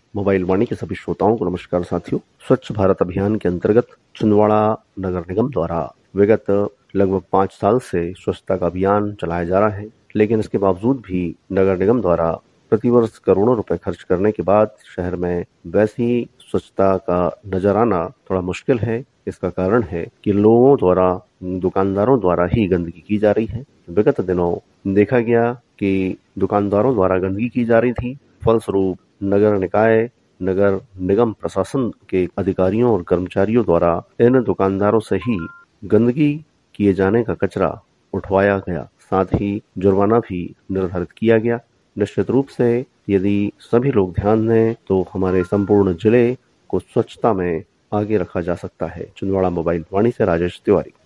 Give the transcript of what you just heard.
Mobile वाणी के सभी श्रोताओं को नमस्कार साथियों। स्वच्छ भारत अभियान के अंतर्गत छिंदवाड़ा नगर निगम द्वारा विगत लगभग 5 साल से स्वच्छता का अभियान चलाया जा रहा है, लेकिन इसके बावजूद भी नगर निगम द्वारा प्रतिवर्ष करोड़ों रुपए खर्च करने के बाद शहर में वैसी स्वच्छता का नजर आना थोड़ा मुश्किल है। इसका कारण है कि लोगों द्वारा, दुकानदारों द्वारा ही गंदगी की जा रही है। विगत दिनों देखा गया कि दुकानदारों द्वारा गंदगी की जा रही थी, फलस्वरूप नगर निकाय, नगर निगम प्रशासन के अधिकारियों और कर्मचारियों द्वारा इन दुकानदारों से ही गंदगी किए जाने का कचरा उठवाया गया, साथ ही जुर्माना भी निर्धारित किया गया। निश्चित रूप से यदि सभी लोग ध्यान दें तो हमारे संपूर्ण जिले को स्वच्छता में आगे रखा जा सकता है। छिंदवाड़ा मोबाइल वाणी से राजेश तिवारी।